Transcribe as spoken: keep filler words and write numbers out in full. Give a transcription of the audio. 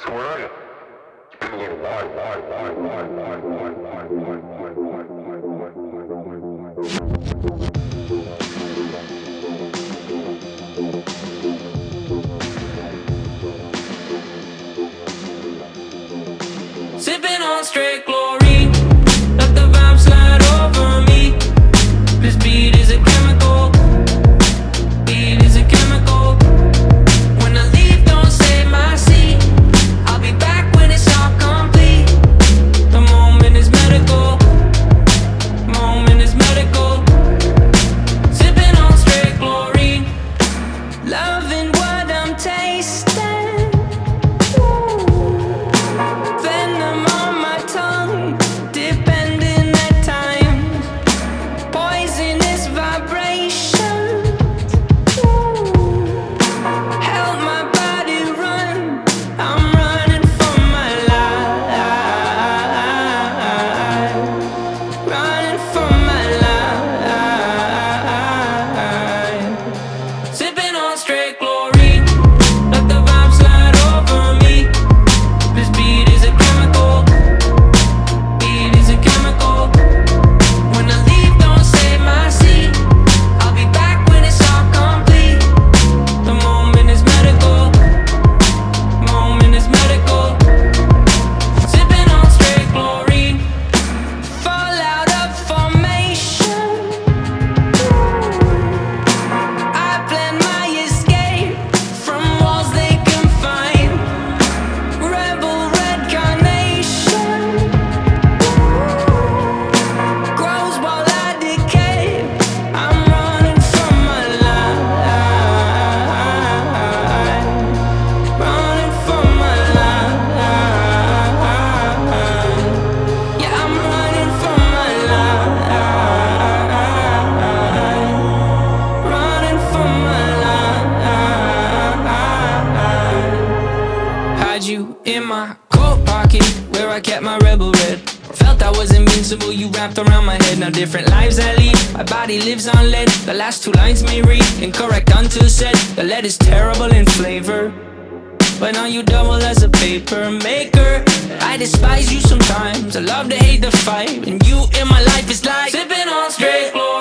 So where are you? It's been a little while, while, while, while, while, while, while, while, while, while, Sipping on straight glory, let the vibe slide over me. This beat is a chemical, beat is a chemical. When I leave, don't save my seat. I'll be back when it's all complete. The moment is medical, moment is medical. Sipping on straight glory, loving what I'm tasting. You in my coat pocket where I kept my rebel red. Felt I was invincible, you wrapped around my head. Now different lives I lead, my body lives on lead. The last two lines may read incorrect until said. The lead is terrible in flavor, but now you double as a paper maker. I despise you sometimes, I love to hate the fight, and you in my life is like sipping on straight glory.